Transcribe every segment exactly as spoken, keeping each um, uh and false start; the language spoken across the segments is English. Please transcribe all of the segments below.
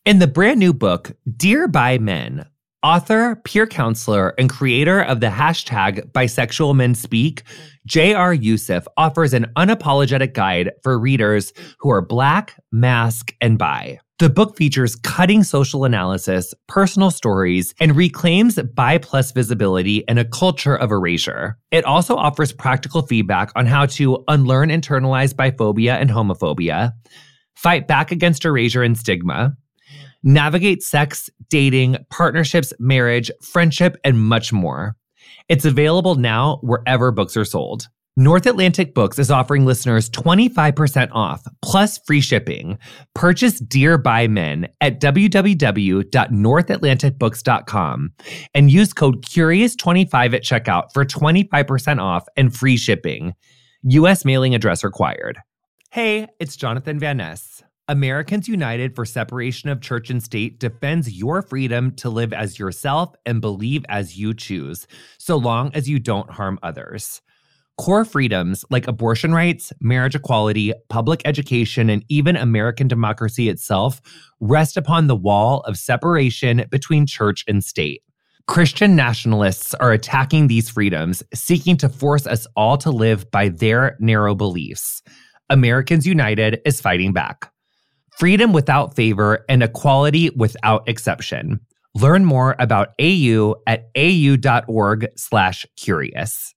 In the brand new book, Dear Bi Men, author, peer counselor, and creator of the hashtag Bisexual Men Speak, J R. Youssef offers an unapologetic guide for readers who are Black, Masc, and Bi. The book features cutting social analysis, personal stories, and reclaims bi plus visibility in a culture of erasure. It also offers practical feedback on how to unlearn internalized biphobia and homophobia, fight back against erasure and stigma, navigate sex, dating, partnerships, marriage, friendship, and much more. It's available now wherever books are sold. North Atlantic Books is offering listeners twenty-five percent off, plus free shipping. Purchase Dear Bi Men at w w w dot north atlantic books dot com and use code curious twenty-five at checkout for twenty-five percent off and free shipping. U S mailing address required. Hey, it's Jonathan Van Ness. Americans United for Separation of Church and State defends your freedom to live as yourself and believe as you choose, so long as you don't harm others. Core freedoms like abortion rights, marriage equality, public education, and even American democracy itself rest upon the wall of separation between church and state. Christian nationalists are attacking these freedoms, seeking to force us all to live by their narrow beliefs. Americans United is fighting back. Freedom without favor and equality without exception. Learn more about A U at au.org slash curious.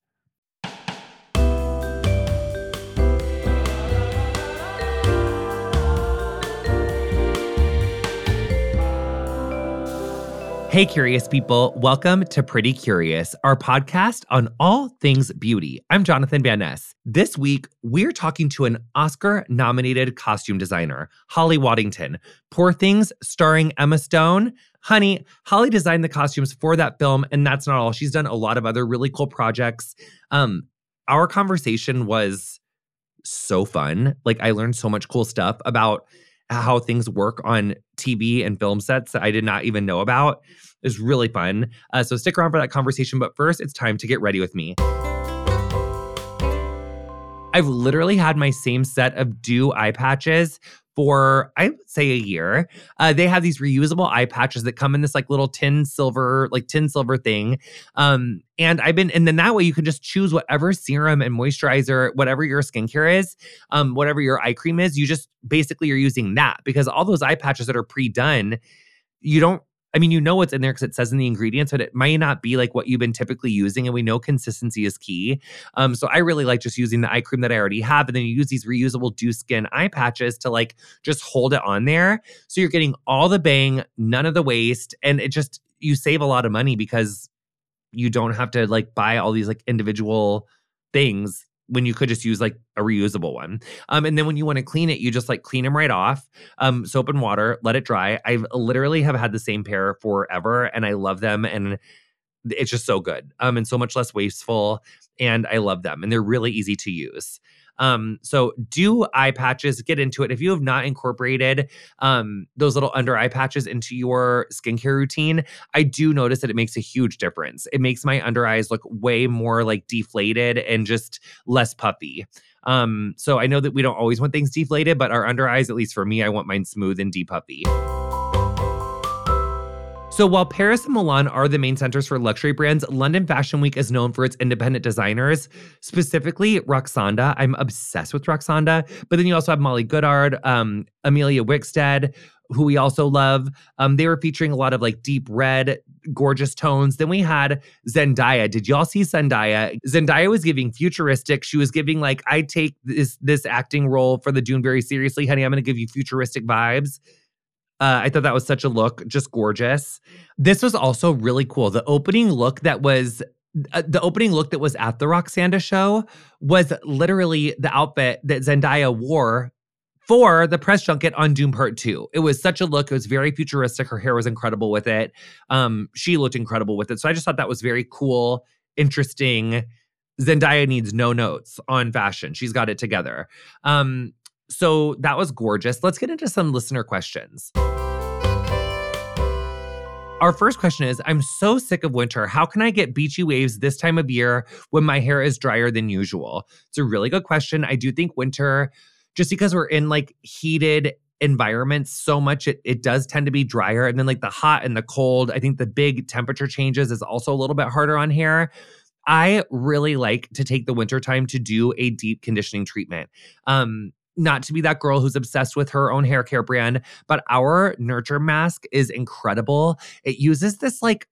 Hey, curious people. Welcome to Pretty Curious, our podcast on all things beauty. I'm Jonathan Van Ness. This week, we're talking to an Oscar-nominated costume designer, Holly Waddington. Poor Things, starring Emma Stone. Honey, Holly designed the costumes for that film, and that's not all. She's done a lot of other really cool projects. Um, our conversation was so fun. Like, I learned so much cool stuff about how things work on T V and film sets that I did not even know about. It was really fun. Uh, so stick around for that conversation. But first, it's time to get ready with me. I've literally had my same set of Dew eye patches for, I would say, a year. Uh, they have these reusable eye patches that come in this like little tin silver, like tin silver thing. Um, and I've been, and then that way you can just choose whatever serum and moisturizer, whatever your skincare is, um, whatever your eye cream is, you just basically are using that, because all those eye patches that are pre-done, you don't, I mean, you know what's in there because it says in the ingredients, but it might not be like what you've been typically using. And we know consistency is key. Um, so I really like just using the eye cream that I already have. And then you use these reusable Dew Skin eye patches to like just hold it on there. So you're getting all the bang, none of the waste. And it just, you save a lot of money because you don't have to like buy all these like individual things when you could just use like a reusable one. Um, and then when you want to clean it, you just like clean them right off, um, soap and water, let it dry. I've literally have had the same pair forever and I love them. And it's just so good, um, and so much less wasteful. And I love them and they're really easy to use. Um, so Dew eye patches, get into it. If you have not incorporated um, those little under eye patches into your skincare routine, I do notice that it makes a huge difference. It makes my under eyes look way more like deflated and just less puffy. Um, so I know that we don't always want things deflated, but our under eyes, at least for me, I want mine smooth and de-puffy. So while Paris and Milan are the main centers for luxury brands, London Fashion Week is known for its independent designers, specifically Roksanda. I'm obsessed with Roksanda. But then you also have Molly Goodard, um, Amelia Wickstead, who we also love. Um, they were featuring a lot of like deep red, gorgeous tones. Then we had Zendaya. Did y'all see Zendaya? Zendaya was giving futuristic. She was giving like, I take this, this acting role for the Dune very seriously, honey. I'm going to give you futuristic vibes. Uh, I thought that was such a look, just gorgeous. This was also really cool. The opening look that was uh, the opening look that was at the Roksanda show was literally the outfit that Zendaya wore for the press junket on Dune Part Two. It was such a look. It was very futuristic. Her hair was incredible with it. Um, she looked incredible with it. So I just thought that was very cool, interesting. Zendaya needs no notes on fashion. She's got it together. Um, So that was gorgeous. Let's get into some listener questions. Our first question is, I'm so sick of winter. How can I get beachy waves this time of year when my hair is drier than usual? It's a really good question. I do think winter, just because we're in like heated environments so much, it, it does tend to be drier. And then like the hot and the cold, I think the big temperature changes is also a little bit harder on hair. I really like to take the wintertime to do a deep conditioning treatment. Um, not to be that girl who's obsessed with her own hair care brand, but our Nurture Mask is incredible. It uses this like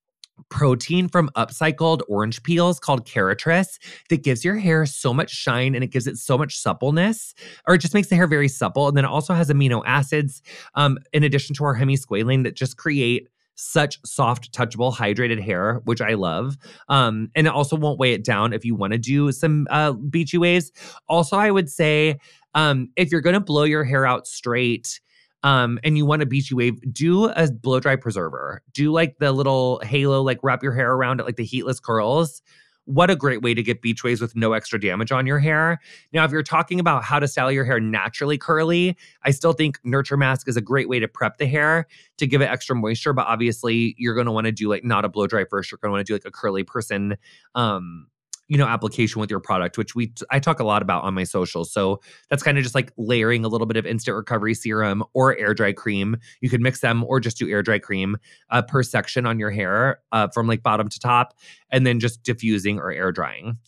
protein from upcycled orange peels called Keratrice that gives your hair so much shine and it gives it so much suppleness, or it just makes the hair very supple. And then it also has amino acids um, in addition to our hemisqualane that just create such soft, touchable, hydrated hair, which I love. Um, and it also won't weigh it down if you want to do some uh, beachy waves. Also, I would say um, if you're going to blow your hair out straight, Um, and you want a beachy wave, do a blow dry preserver. Do like the little halo, like wrap your hair around it, like the heatless curls. What a great way to get beach waves with no extra damage on your hair. Now, if you're talking about how to style your hair naturally curly, I still think Nurture Mask is a great way to prep the hair to give it extra moisture. But obviously, you're going to want to do like not a blow dry first. You're going to want to do like a curly person, um, you know, application with your product, which we I talk a lot about on my socials. So that's kind of just like layering a little bit of instant recovery serum or air dry cream. You could mix them or just do air dry cream uh, per section on your hair uh, from like bottom to top, and then just diffusing or air drying.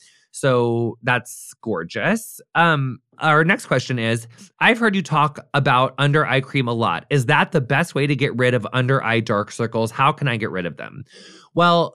So that's gorgeous. Um, our next question is, I've heard you talk about under eye cream a lot. Is that the best way to get rid of under eye dark circles? How can I get rid of them? Well,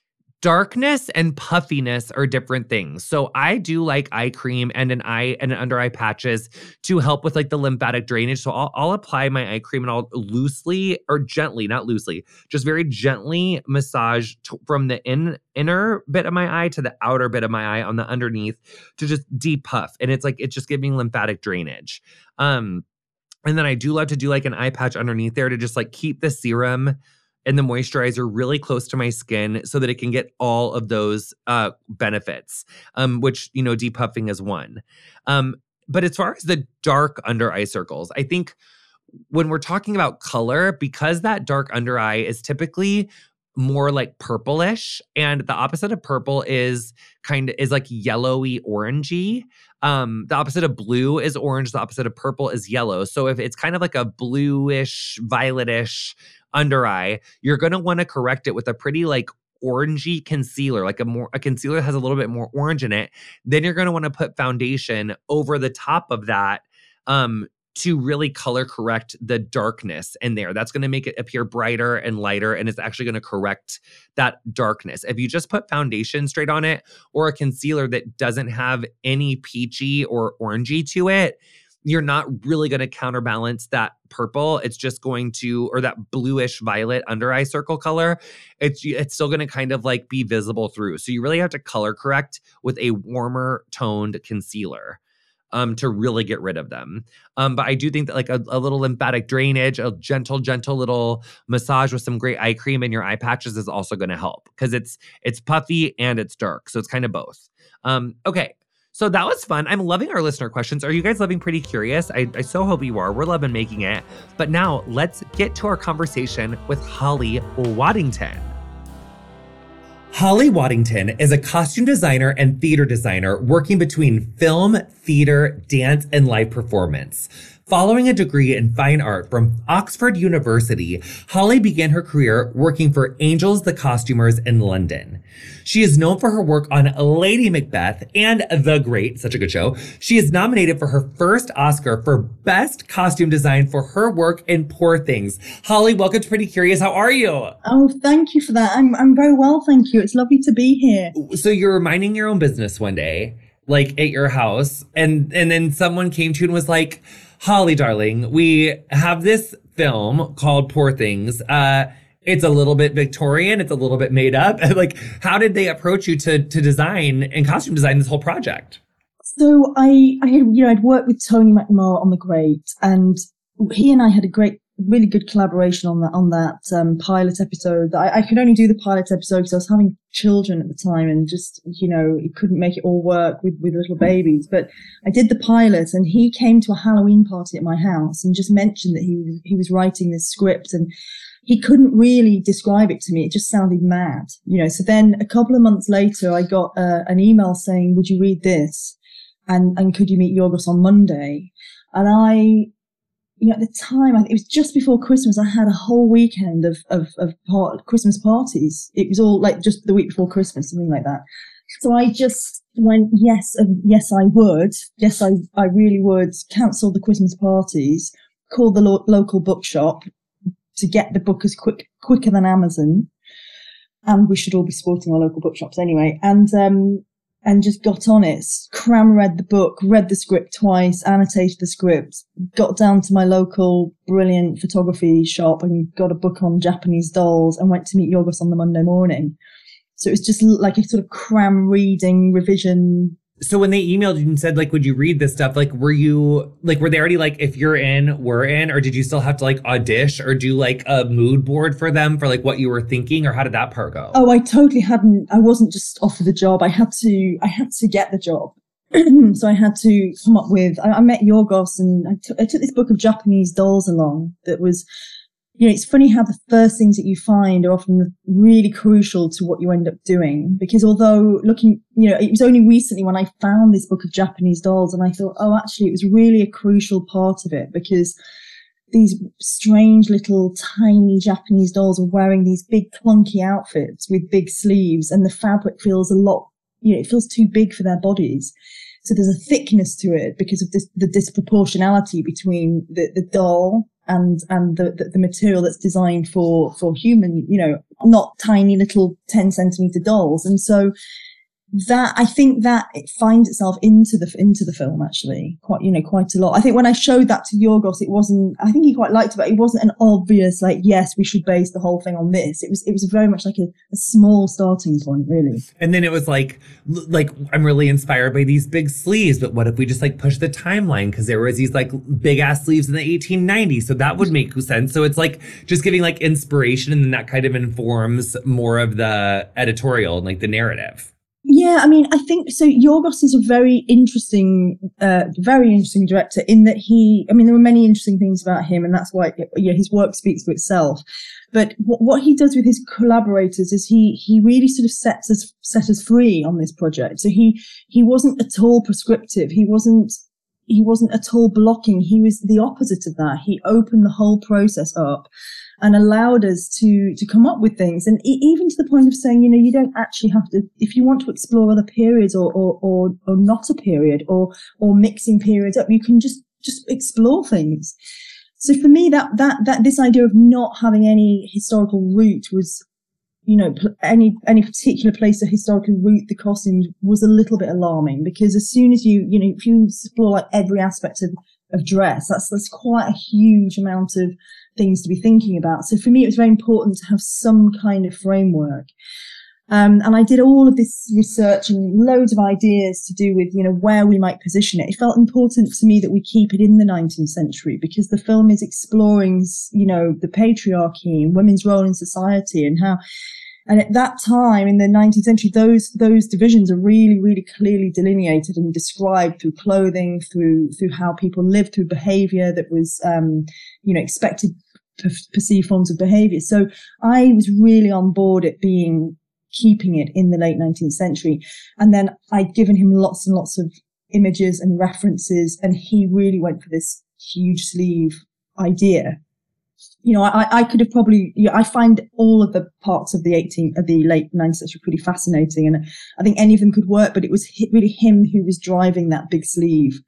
darkness and puffiness are different things. So I do like eye cream and an eye and an under eye patches to help with like the lymphatic drainage. So I'll, I'll apply my eye cream and I'll loosely or gently, not loosely, just very gently massage t- from the in, inner bit of my eye to the outer bit of my eye on the underneath to just depuff. And it's like, it's just giving lymphatic drainage. Um, and then I do love to do like an eye patch underneath there to just like keep the serum and the moisturizer really close to my skin so that it can get all of those uh, benefits, um, which, you know, depuffing is one. Um, but as far as the dark under eye circles, I think when we're talking about color, because that dark under eye is typically more like purplish, and the opposite of purple is kind of is like yellowy orangey. Um, the opposite of blue is orange. The opposite of purple is yellow. So if it's kind of like a bluish, violetish under eye, you're going to want to correct it with a pretty like orangey concealer, like a more a concealer that has a little bit more orange in it. Then you're going to want to put foundation over the top of that um, to really color correct the darkness in there. That's going to make it appear brighter and lighter, and it's actually going to correct that darkness. If you just put foundation straight on it or a concealer that doesn't have any peachy or orangey to it, you're not really going to counterbalance that purple. It's just going to, or that bluish violet under eye circle color. It's it's still going to kind of like be visible through. So you really have to color correct with a warmer toned concealer um, to really get rid of them. Um, but I do think that like a, a little lymphatic drainage, a gentle, gentle little massage with some great eye cream in your eye patches is also going to help because it's it's puffy and it's dark. So it's kind of both. Um, okay. So that was fun. I'm loving our listener questions. Are you guys loving Pretty Curious? I, I so hope you are. We're loving making it. But now let's get to our conversation with Holly Waddington. Holly Waddington is a costume designer and theater designer working between film, theater, dance, and live performance. Following a degree in fine art from Oxford University, Holly began her career working for Angels the Costumers in London. She is known for her work on Lady Macbeth and The Great, such a good show. She is nominated for her first Oscar for Best Costume Design for her work in Poor Things. Holly, welcome to Pretty Curious. How are you? Oh, thank you for that. I'm I'm very well, thank you. It's lovely to be here. So you're minding your own business one day, like at your house, and and then someone came to you and was like, Holly, darling, we have this film called Poor Things. Uh, it's a little bit Victorian. It's a little bit made up. Like, how did they approach you to to design and costume design this whole project? So I, I had, you know, I'd worked with Tony McNamara on The Great, and he and I had a great, really good collaboration on that on that um, pilot episode. I, I could only do the pilot episode because I was having children at the time, and just, you know, it couldn't make it all work with with little babies. But I did the pilot, and he came to a Halloween party at my house and just mentioned that he was he was writing this script, and he couldn't really describe it to me. It just sounded mad, you know. So then a couple of months later, I got uh, an email saying, "Would you read this? And and could you meet Yorgos on Monday?" And I, you know, at the time, I, it was just before Christmas. I had a whole weekend of of, of part, Christmas parties. It was all like just the week before Christmas, something like that. So I just went, yes, uh, yes, I would. Yes, I, I really would cancel the Christmas parties, call the lo- local bookshop to get the book as quick, quicker than Amazon. And we should all be supporting our local bookshops anyway. And, um, and just got on it, cram read the book, read the script twice, annotated the script, got down to my local brilliant photography shop and got a book on Japanese dolls and went to meet Yorgos on the Monday morning. So it was just like a sort of cram reading revision. So when they emailed you and said, like, would you read this stuff? Like, were you, like, were they already like, if you're in, we're in? Or did you still have to like audition or do like a mood board for them for like what you were thinking? Or how did that part go? Oh, I totally hadn't. I wasn't just offered the job. I had to, I had to get the job. So I had to come up with, I, I met Yorgos and I, t- I took this book of Japanese dolls along that was, you know, it's funny how the first things that you find are often really crucial to what you end up doing. Because although looking, you know, it was only recently when I found this book of Japanese dolls and I thought, oh, actually, it was really a crucial part of it because these strange little tiny Japanese dolls were wearing these big clunky outfits with big sleeves and the fabric feels a lot, you know, it feels too big for their bodies. So there's a thickness to it because of this, the disproportionality between the, the doll and, and the, the, the material that's designed for, for human, you know, not tiny little ten centimeter dolls. And so that, I think that it finds itself into the, into the film actually quite, you know, quite a lot. I think when I showed that to Yorgos, it wasn't, I think he quite liked it, but it wasn't an obvious, like, yes, we should base the whole thing on this. It was, it was very much like a, a small starting point, really. And then it was like, like, I'm really inspired by these big sleeves, but what if we just like push the timeline? Cause there was these like big ass sleeves in the eighteen nineties. So that would make sense. So it's like just giving like inspiration and then that kind of informs more of the editorial and like the narrative. Yeah, I mean, I think so. Yorgos is a very interesting, uh, very interesting director in that he, I mean, there were many interesting things about him and that's why, you know, his work speaks for itself. But what, what he does with his collaborators is he, he really sort of sets us, set us free on this project. So he, he wasn't at all prescriptive. He wasn't, he wasn't at all blocking. He was the opposite of that. He opened the whole process up and allowed us to, to come up with things. And e- even to the point of saying, you know, you don't actually have to, if you want to explore other periods or, or, or, or not a period or, or mixing periods up, you can just, just explore things. So for me, that, that, that, this idea of not having any historical root was, you know, any, any particular place to historically root the costumes was a little bit alarming because as soon as you, you know, if you explore like every aspect of, of dress, that's, that's quite a huge amount of things to be thinking about. So for me, it was very important to have some kind of framework. Um, and I did all of this research and loads of ideas to do with, you know, where we might position it. It felt important to me that we keep it in the nineteenth century because the film is exploring, you know, the patriarchy and women's role in society and how, and at that time in the nineteenth century, those, those divisions are really, really clearly delineated and described through clothing, through, through how people lived, through behavior that was, um, you know, expected perceived forms of behavior. So I was really on board at being, keeping it in the late nineteenth century. And then I'd given him lots and lots of images and references, and he really went for this huge sleeve idea. You know, I, I could have probably, you know, I find all of the parts of the eighteenth, of the late nineteenth century pretty fascinating. And I think any of them could work, but it was really him who was driving that big sleeve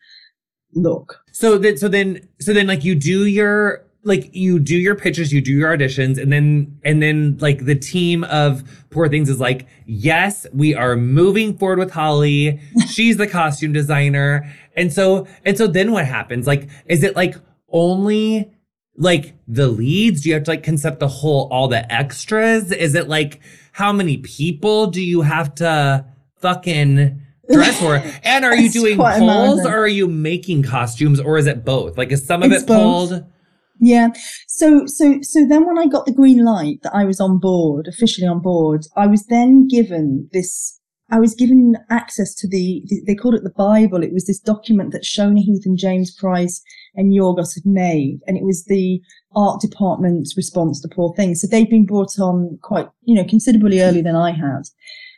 look. So then, so then, so then like you do your, like you do your pitches, you do your auditions, and then, and then like the team of Poor Things is like, yes, we are moving forward with Holly. She's the costume designer. And so, and so then what happens? Like, is it like only like the leads? Do you have to like concept the whole, all the extras? Is it like, how many people do you have to fucking dress for? And are you doing polls or are you making costumes or is it both? Like, is some of it's it pulled? Yeah. So, so, so then when I got the green light that I was on board, officially on board, I was then given this, I was given access to the, they called it the Bible. It was this document that Shona Heath and James Price and Yorgos had made. And it was the art department's response to Poor Things. So they'd been brought on quite, you know, considerably earlier than I had.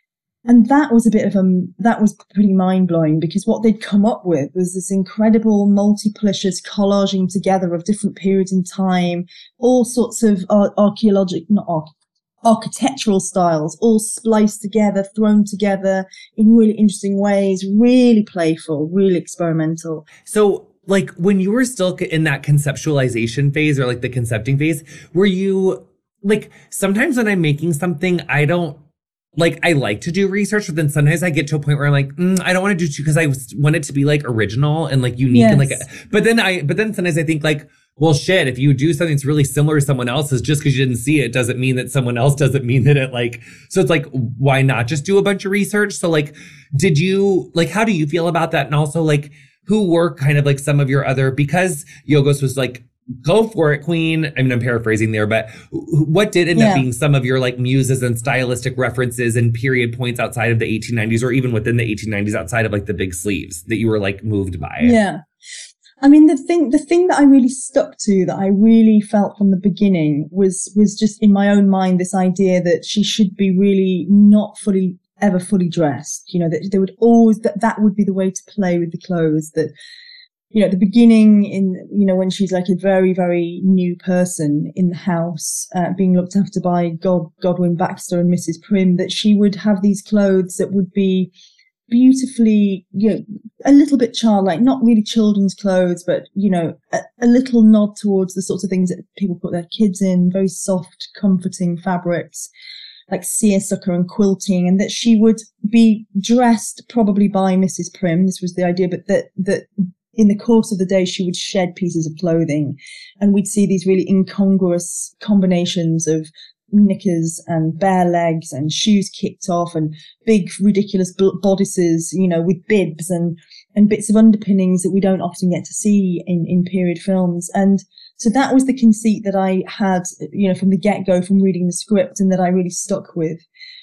And that was a bit of a, that was pretty mind blowing, because what they'd come up with was this incredible multiplicious collaging together of different periods in time, all sorts of ar- archaeological, not arch- architectural styles, all spliced together, thrown together in really interesting ways, really playful, really experimental. So like when you were still in that conceptualization phase or like the concepting phase, were you like, sometimes when I'm making something, I don't, like, I like to do research, but then sometimes I get to a point where I'm like, mm, I don't want to do too, because I want it to be like original and like unique. Yes. And like, but then I, but then sometimes I think like, well, shit, if you do something that's really similar to someone else's, just because you didn't see it doesn't mean that someone else doesn't mean that it like, so it's like, why not just do a bunch of research? So like, did you, like, how do you feel about that? And also like, who were kind of like some of your other, because Yorgos was like, go for it, queen. I mean, I'm paraphrasing there, but what did end yeah. up being some of your like muses and stylistic references and period points outside of the eighteen nineties, or even within the eighteen nineties outside of like the big sleeves that you were like moved by? Yeah. I mean, the thing, the thing that I really stuck to, that I really felt from the beginning was, was just in my own mind, this idea that she should be really not fully, ever fully dressed. You know, that there would always, that that would be the way to play with the clothes, that, you know, at the beginning, in, you know, when she's like a very, very new person in the house, uh, being looked after by God, Godwin Baxter and Missus Prim, that she would have these clothes that would be beautifully, you know, a little bit childlike, not really children's clothes, but, you know, a, a little nod towards the sorts of things that people put their kids in, very soft, comforting fabrics, like seersucker and quilting, and that she would be dressed probably by Missus Prim. This was the idea, but that, that, in the course of the day, she would shed pieces of clothing, and we'd see these really incongruous combinations of knickers and bare legs and shoes kicked off and big, ridiculous bodices, you know, with bibs and, and bits of underpinnings that we don't often get to see in, in period films. And so that was the conceit that I had, you know, from the get-go, from reading the script, and that I really stuck with.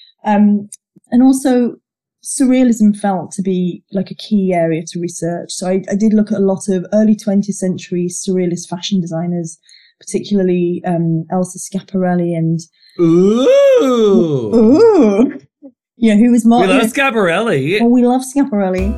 Um, and also, surrealism felt to be like a key area to research. So I, I did look at a lot of early twentieth century surrealist fashion designers, particularly um, Elsa Schiaparelli and... Ooh! Ooh! You know, who was more... We love you know, Schiaparelli. Oh, we love Schiaparelli.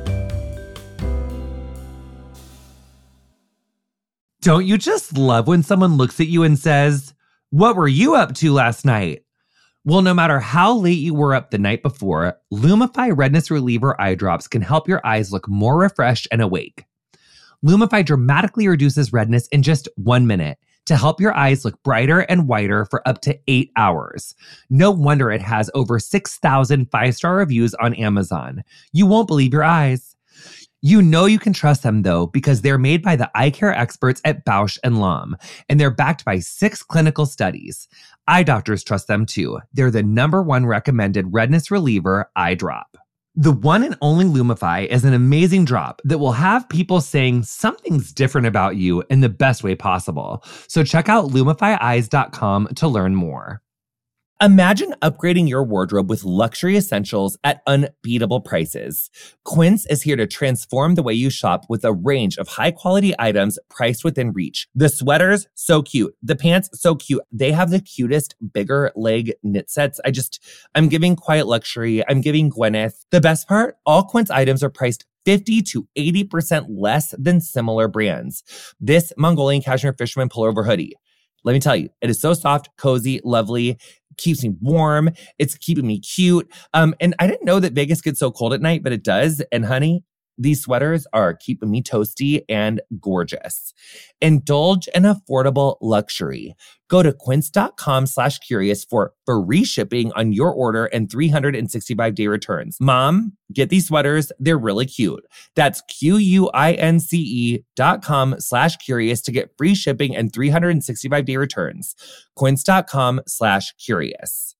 Don't you just love when someone looks at you and says, "What were you up to last night?" Well, no matter how late you were up the night before, Lumify Redness Reliever Eye Drops can help your eyes look more refreshed and awake. Lumify dramatically reduces redness in just one minute to help your eyes look brighter and whiter for up to eight hours. No wonder it has over six thousand five-star reviews on Amazon. You won't believe your eyes. You know you can trust them, though, because they're made by the eye care experts at Bausch and Lomb, and they're backed by six clinical studies. Eye doctors trust them, too. They're the number one recommended redness reliever eye drop. The one and only Lumify is an amazing drop that will have people saying something's different about you in the best way possible. So check out lumify eyes dot com to learn more. Imagine upgrading your wardrobe with luxury essentials at unbeatable prices. Quince is here to transform the way you shop with a range of high-quality items priced within reach. The sweaters, so cute. The pants, so cute. They have the cutest bigger leg knit sets. I just, I'm giving quiet luxury. I'm giving Gwyneth. The best part? All Quince items are priced fifty to eighty percent less than similar brands. This Mongolian cashmere fisherman pullover hoodie, let me tell you, it is so soft, cozy, lovely, keeps me warm. It's keeping me cute. Um, and I didn't know that Vegas gets so cold at night, but it does. And honey, these sweaters are keeping me toasty and gorgeous. Indulge in affordable luxury. Go to quince.com slash curious for free shipping on your order and three hundred sixty-five day returns. Mom, get these sweaters. They're really cute. That's Q-U-I-N-C-E dot com slash curious to get free shipping and three hundred sixty-five day returns. Quince.com slash curious.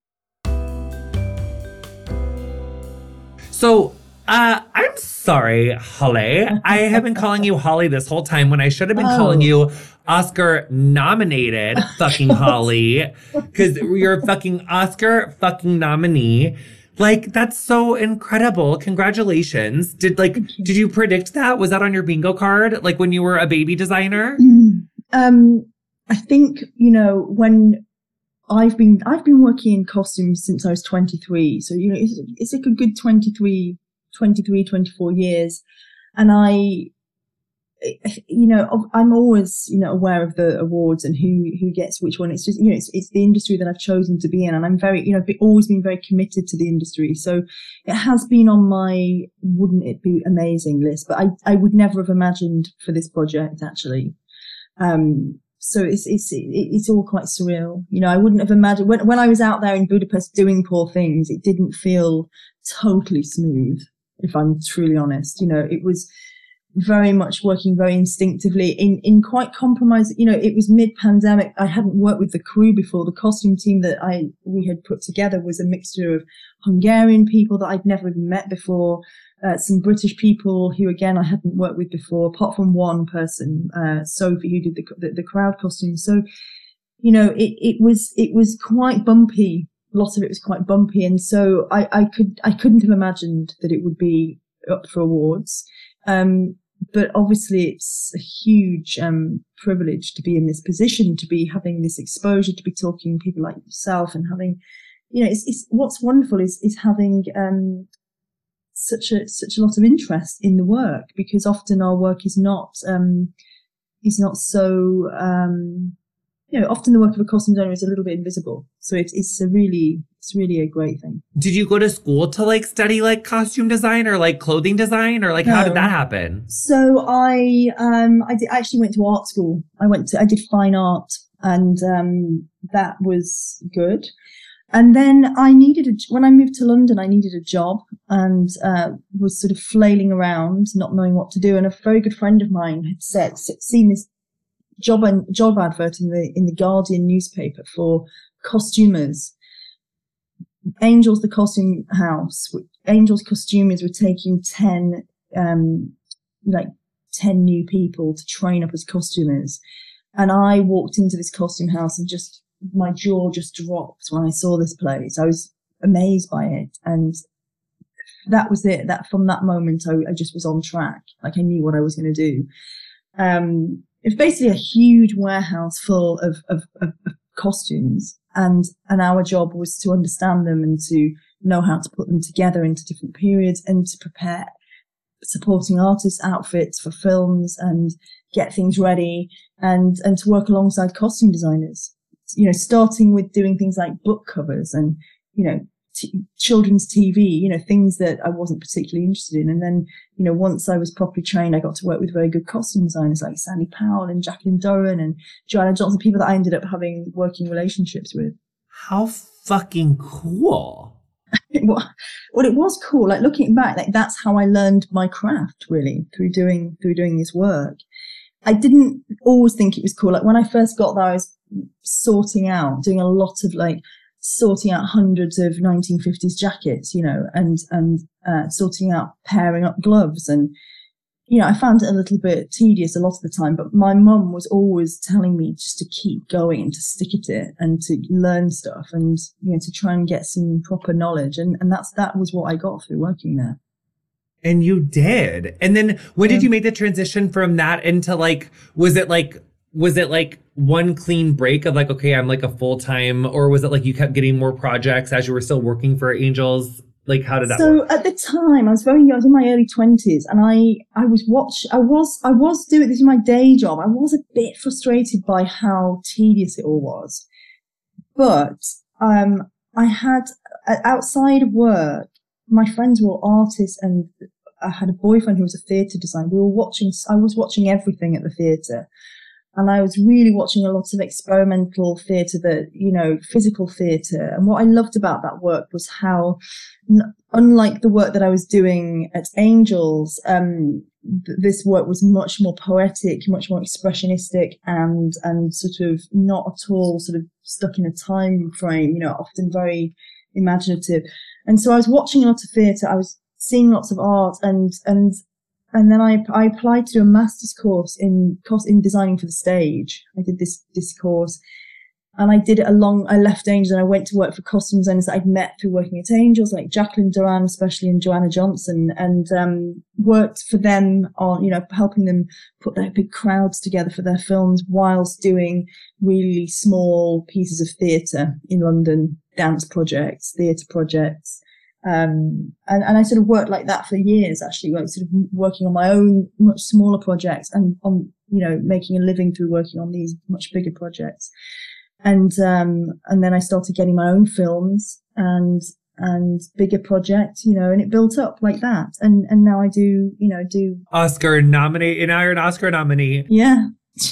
So, Uh, I'm sorry, Holly. I have been calling you Holly this whole time when I should have been oh. calling you Oscar-nominated fucking Holly, because you're a fucking Oscar fucking nominee. Like, that's so incredible. Congratulations. Did like, did you predict that? Was that on your bingo card? Like when you were a baby designer? Um, I think, you know, when I've been I've been working in costumes since I was twenty-three. So, you know, it's, it's like a good twenty-three, twenty-three, twenty-four years. And I, you know, I'm always, you know, aware of the awards and who, who gets which one. It's just, you know, it's, it's the industry that I've chosen to be in. And I'm very, you know, I've always been very committed to the industry. So it has been on my, wouldn't it be amazing list, but I, I would never have imagined for this project, actually. Um, so it's, it's, it's all quite surreal. You know, I wouldn't have imagined when, when I was out there in Budapest doing Poor Things, it didn't feel totally smooth, if I'm truly honest. You know, it was very much working very instinctively in, in quite compromised, you know, it was mid-pandemic. I hadn't worked with the crew before. The costume team that I, we had put together was a mixture of Hungarian people that I'd never even met before, uh, some British people who, again, I hadn't worked with before, apart from one person, uh, Sophie, who did the, the, the crowd costume. So, you know, it, it was, it was quite bumpy. A lot of it was quite bumpy. And so I, I could, I couldn't have imagined that it would be up for awards. Um, but obviously it's a huge, um, privilege to be in this position, to be having this exposure, to be talking to people like yourself and having, you know, it's, it's, what's wonderful is, is having, um, such a, such a lot of interest in the work, because often our work is not, um, is not so, um, you know, often the work of a costume designer is a little bit invisible. So it's, it's a really, it's really a great thing. Did you go to school to like study like costume design or like clothing design, or like no. How did that happen? So I, um, I, did, I actually went to art school. I went to, I did fine art, and, um, that was good. And then I needed a, when I moved to London, I needed a job, and, uh, was sort of flailing around, not knowing what to do. And a very good friend of mine had said, seen this job and job advert in the, in the Guardian newspaper for costumers. Angels, the costume house, Angels costumers were taking ten, um, like ten new people to train up as costumers. And I walked into this costume house and just, my jaw just dropped when I saw this place. I was amazed by it. And that was it. That from that moment, I, I just was on track. Like I knew what I was going to do. Um, it's basically a huge warehouse full of, of, of, of costumes. And, and our job was to understand them and to know how to put them together into different periods and to prepare supporting artists' outfits for films and get things ready, and, and to work alongside costume designers, you know, starting with doing things like book covers and, you know, t- children's T V, you know, things that I wasn't particularly interested in. And then, you know, once I was properly trained, I got to work with very good costume designers like Sandy Powell and Jacqueline Doran and Joanna Johnson, people that I ended up having working relationships with. How fucking cool. Well, it was cool. Like looking back, like that's how I learned my craft, really, through doing, through doing this work. I didn't always think it was cool. Like when I first got there, I was sorting out, doing a lot of like sorting out hundreds of nineteen fifties jackets, you know, and, and, uh, sorting out pairing up gloves. And, you know, I found it a little bit tedious a lot of the time, but my mum was always telling me just to keep going and to stick at it and to learn stuff and, you know, to try and get some proper knowledge. And, and that's, that was what I got through working there. And you did. And then when yeah. did you make the transition from that into like, was it like, was it like one clean break of like, okay, I'm like a full-time, or was it like you kept getting more projects as you were still working for Angels? Like, how did that so work? So at the time I was very young, I was in my early twenties, and I, I was watch, I was, I was doing, this is my day job. I was a bit frustrated by how tedious it all was. But, um, I had, outside of work, my friends were artists, and I had a boyfriend who was a theatre designer. We were watching, I was watching everything at the theatre. And I was really watching a lot of experimental theatre, that, you know, physical theatre. And what I loved about that work was how, n- unlike the work that I was doing at Angels, um, th- this work was much more poetic, much more expressionistic, and, and sort of not at all sort of stuck in a time frame, you know, often very imaginative. And so I was watching a lot of theatre. I was seeing lots of art, and, and, And then I, I applied to do a master's course in course in designing for the stage. I did this, this course, And I did it along, I left Angels and I went to work for costume designers that I'd met through working at Angels, like Jacqueline Duran, especially, and Joanna Johnson, and um, worked for them on, you know, helping them put their big crowds together for their films whilst doing really small pieces of theatre in London, dance projects, theatre projects. Um, and, and I sort of worked like that for years, actually, like sort of working on my own much smaller projects and on, you know, making a living through working on these much bigger projects. And, um, and then I started getting my own films and, and bigger projects, you know, and it built up like that. And, and now I do, you know, do Oscar nominee, and now you're an Oscar nominee. Yeah.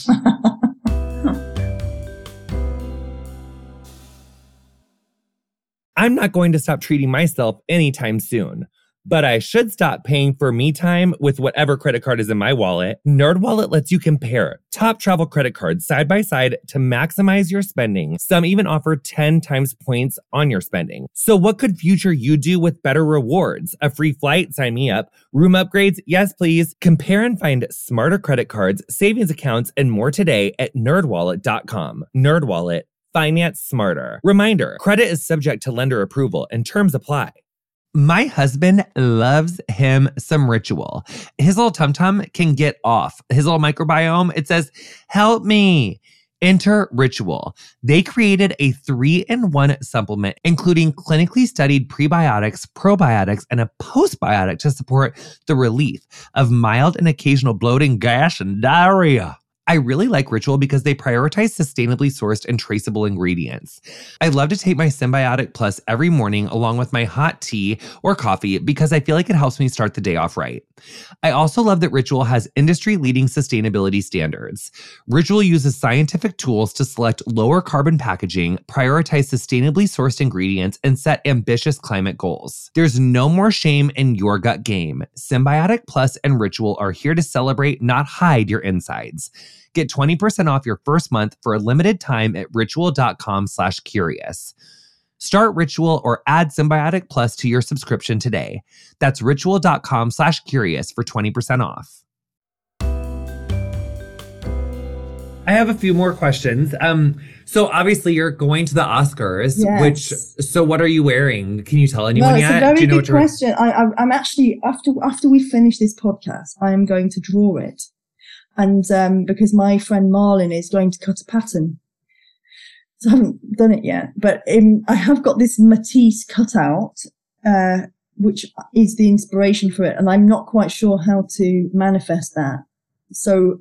I'm not going to stop treating myself anytime soon, but I should stop paying for me time with whatever credit card is in my wallet. NerdWallet lets you compare top travel credit cards side by side to maximize your spending. Some even offer ten times points on your spending. So what could future you do with better rewards? A free flight? Sign me up. Room upgrades? Yes, please. Compare and find smarter credit cards, savings accounts, and more today at nerd wallet dot com. NerdWallet. Finance smarter. Reminder, credit is subject to lender approval and terms apply. My husband loves him some Ritual. His little tum-tum can get off. His little microbiome, it says, help me. Enter Ritual. They created a three-in-one supplement, including clinically studied prebiotics, probiotics, and a postbiotic to support the relief of mild and occasional bloating, gas, and diarrhea. I really like Ritual because they prioritize sustainably sourced and traceable ingredients. I love to take my Symbiotic Plus every morning along with my hot tea or coffee because I feel like it helps me start the day off right. I also love that Ritual has industry-leading sustainability standards. Ritual uses scientific tools to select lower carbon packaging, prioritize sustainably sourced ingredients, and set ambitious climate goals. There's no more shame in your gut game. Symbiotic Plus and Ritual are here to celebrate, not hide your insides. Get twenty percent off your first month for a limited time at ritual.com slash curious. Start Ritual or add Symbiotic Plus to your subscription today. That's ritual.com slash curious for twenty percent off. I have a few more questions. Um, so obviously you're going to the Oscars, Yes. which, so what are you wearing? Can you tell anyone Well, yet? it's a very Do you know good what you're- question. I, I, I'm actually, after after we finish this podcast, I am going to draw it. And um, because my friend Marlin is going to cut a pattern. So I haven't done it yet. But um, I have got this Matisse cutout, uh, which is the inspiration for it. And I'm not quite sure how to manifest that. So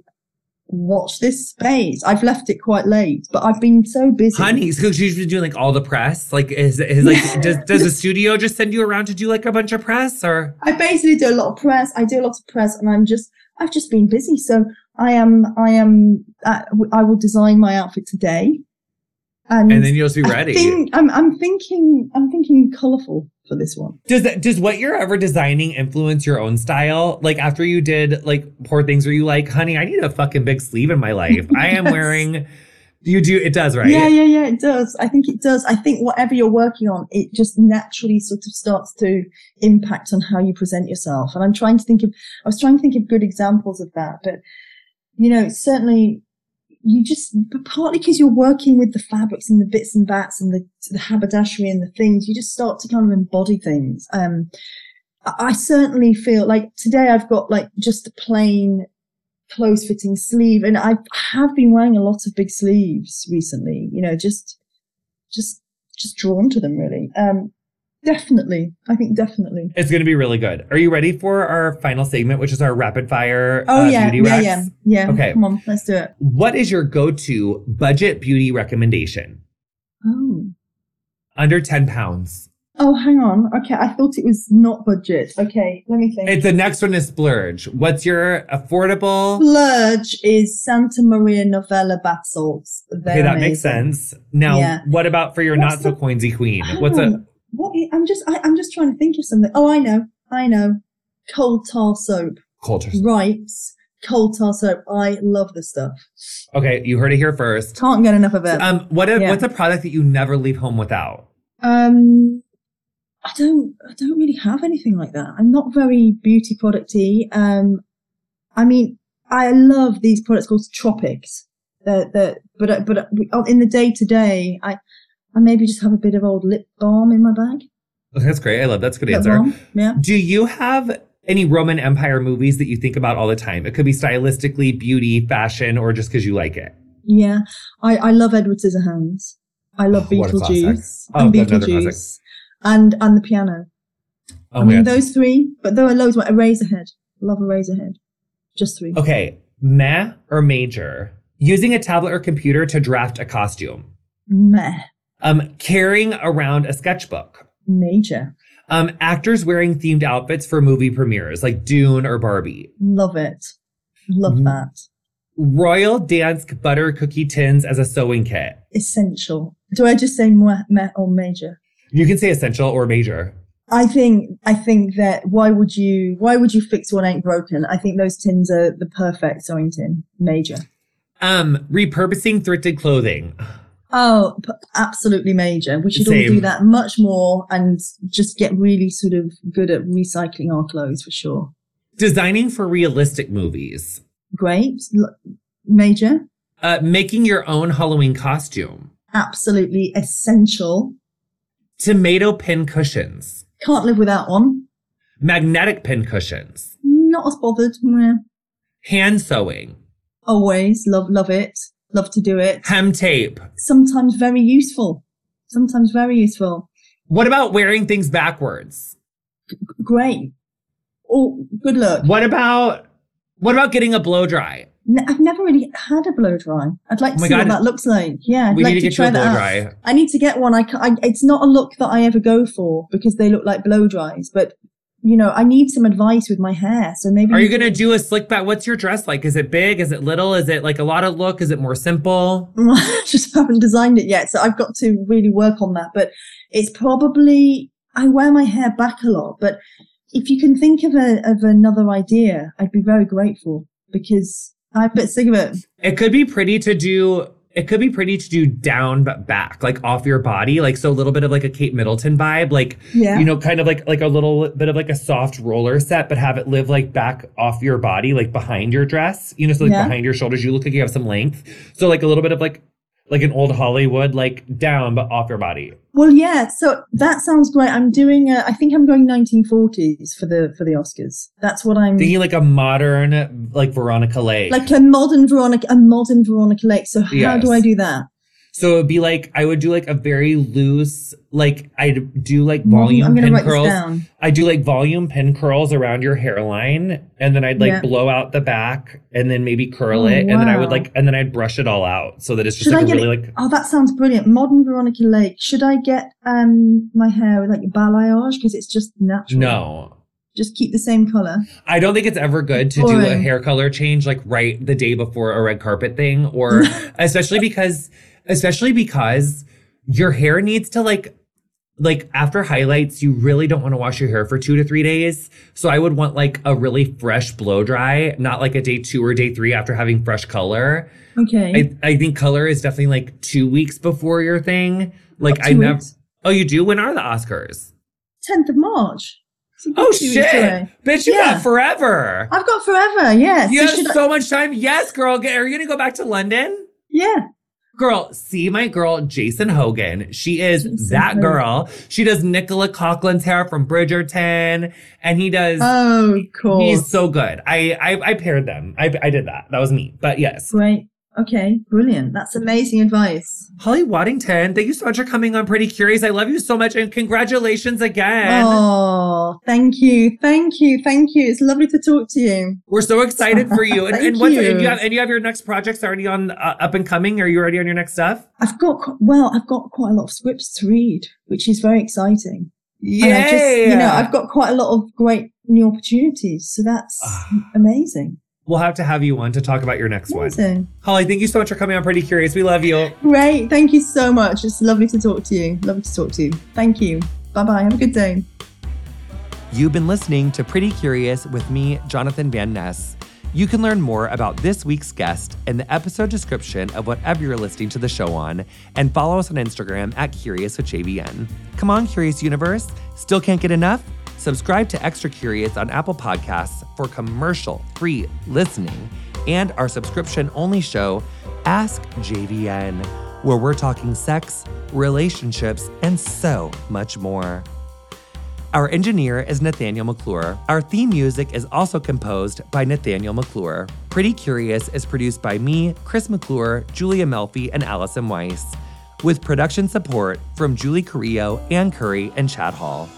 watch this space. I've left it quite late, but I've been so busy. Honey, so she's been doing like all the press. Like, is, is like, does does the studio just send you around to do like a bunch of press, or? I basically do a lot of press. I do a lot of press, and I'm just, I've just been busy. So I am, I am, uh, I will design my outfit today, and, And then you'll be ready. I think, I'm, I'm thinking, I'm thinking colourful for this one. Does that, does what you're ever designing influence your own style? Like after you did like Poor Things, were you like, honey, I need a fucking big sleeve in my life. I am Yes. wearing, you do, it does, right? Yeah, yeah, yeah, it does. I think it does. I think whatever you're working on, it just naturally sort of starts to impact on how you present yourself. And I'm trying to think of, I was trying to think of good examples of that, but you know, certainly you just, but partly because you're working with the fabrics and the bits and bats and the, the haberdashery and the things, you just start to kind of embody things. Um, I, I certainly feel like today I've got like just a plain close fitting sleeve, and I have been wearing a lot of big sleeves recently, you know, just, just, just drawn to them really. Um, Definitely. I think definitely. It's going to be really good. Are you ready for our final segment, which is our rapid fire Oh, uh, yeah, beauty yeah, recs? yeah, yeah. Okay. Come on, let's do it. What is your go-to budget beauty recommendation? Oh. Under ten pounds. Oh, hang on. Okay, I thought it was not budget. Okay, let me think. It's the next one is Splurge. What's your affordable? Splurge is Santa Maria Novella bath salts. They're Okay, that amazing. makes sense. Now, Yeah. what about for your What's not so the- coinsy queen? Hang What's a on. What is, I'm just I, I'm just trying to think of something. Oh, I know. I know. Cold tar soap. culture? Ripes. Cold tar soap. I love the stuff. Okay, you heard it here first. Can't get enough of it. Um, what a, Yeah. what's a product that you never leave home without? Um, I don't, I don't really have anything like that. I'm not very beauty producty. Um, I mean, I love these products called Tropics. They're, they're, but but in the day to day, I I maybe just have a bit of old lip balm in my bag. That's great. I love that's a good Lip answer. balm, yeah. Do you have any Roman Empire movies that you think about all the time? It could be stylistically, beauty, fashion, or just because you like it. Yeah, I, I love Edward Scissorhands. I love Oh, what a classic. Beetlejuice Oh, and another classic. Beetlejuice and and the piano. Oh I my mean, God. those three, but there are loads more. Eraserhead. Love Eraserhead. Just three. Okay, meh or major? Using a tablet or computer to draft a costume. Meh. Um, carrying around a sketchbook. Major. Um, actors wearing themed outfits for movie premieres, like Dune or Barbie. Love it. Love Mm. that. Royal Dansk butter cookie tins as a sewing kit. Essential. Do I just say meh, meh or major? You can say essential or major. I think I think that why would you why would you fix what ain't broken? I think those tins are the perfect sewing tin. Major. Um, repurposing thrifted clothing. Oh, p- absolutely major. We should all Same. do that much more and just get really sort of good at recycling our clothes for sure. Designing for realistic movies. Great. L- Major. Uh, making your own Halloween costume. Absolutely essential. Tomato pin cushions. Can't live without one. Magnetic pin cushions. Not as bothered. Meh. Hand sewing. Always. Love, love it. Love to do it. Hem tape. Sometimes very useful. Sometimes very useful. What about wearing things backwards? Great. Oh, good luck. What about what about getting a blow dry? N- I've never really had a blow dry. I'd like to Oh my see God. what that looks like. Yeah, I'd We like need to to get try you a that blow out. dry. I need to get one. I, ca- I it's not a look that I ever go for because they look like blow dries, but you know, I need some advice with my hair. So maybe Are you can- gonna do a slick back? What's your dress like? Is it big? Is it little? Is it like a lot of look? Is it more simple? I just haven't designed it yet, so I've got to really work on that. But it's probably I wear my hair back a lot. But if you can think of a of another idea, I'd be very grateful because I'm a bit sick of it. It could be pretty to do. It could be pretty to do down but back, like off your body, like so a little bit of like a Kate Middleton vibe, like Yeah. you know, kind of like like a little bit of like a soft roller set, but have it live like back off your body, like behind your dress, you know, so like Yeah. behind your shoulders, you look like you have some length. So like a little bit of like like an old Hollywood, like down but off your body. Well, yeah. So that sounds great. I'm doing. A, I think I'm going nineteen forties for the for the Oscars. That's what I'm. Thinking like a modern, like Veronica Lake. Like a modern Veronica, a modern Veronica Lake. So how Yes. do I do that? So it'd be like, I would do like a very loose, like I'd do like Modern- volume I'm gonna pin write this curls. down. I do like volume pin curls around your hairline, and then I'd like Yeah. blow out the back and then maybe curl Oh, it. And then I would wow. like, and then I'd brush it all out so that it's just Should like I a get really it? like, Oh, that sounds brilliant. Modern Veronica Lake. Should I get um my hair with like a balayage because it's just natural? no. Just keep the same color. I don't think it's ever good to do a Boring. hair color change like right the day before a red carpet thing, or especially because, especially because your hair needs to like, like after highlights, you really don't want to wash your hair for two to three days. So I would want like a really fresh blow dry, not like a day two or day three after having fresh color. Okay. I, I think color is definitely like two weeks before your thing. Like What, I two never. weeks? Oh, you do? When are the Oscars? tenth of March. It's a good Oh two weeks shit, away. bitch! You Yeah. got forever. I've got forever. Yeah. You So have should I- so much time. Yes, girl. Get- Are you gonna go back to London? yeah. Girl, see my girl, Jason Hogan. She is Jason that Hogan. girl. She does Nicola Coughlin's hair from Bridgerton. And he does, Oh, cool. he's so good. I, I I paired them. I, I did that. That was me. But yes. Great. Okay. Brilliant. That's amazing advice. Holly Waddington, thank you so much for coming on Pretty Curious. I love you so much. And congratulations again. Oh, thank you. Thank you. Thank you. It's lovely to talk to you. We're so excited for you. And, Thank and, what's, you. and, you have, and you have your next projects already on uh, up and coming? Are you already on your next stuff? I've got, qu- well, I've got quite a lot of scripts to read, which is very exciting. Yeah. And I just, you know, I've got quite a lot of great new opportunities. So that's amazing. We'll have to have you on to talk about your next one. Amazing. Holly, thank you so much for coming on Pretty Curious. We love you. Great. Thank you so much. It's lovely to talk to you. Lovely to talk to you. Thank you. Bye-bye. Have a good day. You've been listening to Pretty Curious with me, Jonathan Van Ness. You can learn more about this week's guest in the episode description of whatever you're listening to the show on, and follow us on Instagram at Curious with J V N. Come on, Curious Universe. Still can't get enough? Subscribe to Extra Curious on Apple Podcasts for commercial-free listening and our subscription-only show, Ask J V N, where we're talking sex, relationships, and so much more. Our engineer is Nathaniel McClure. Our theme music is also composed by Nathaniel McClure. Pretty Curious is produced by me, Chris McClure, Julia Melfi, and Allison Weiss, with production support from Julie Carrillo, Ann Curry, and Chad Hall.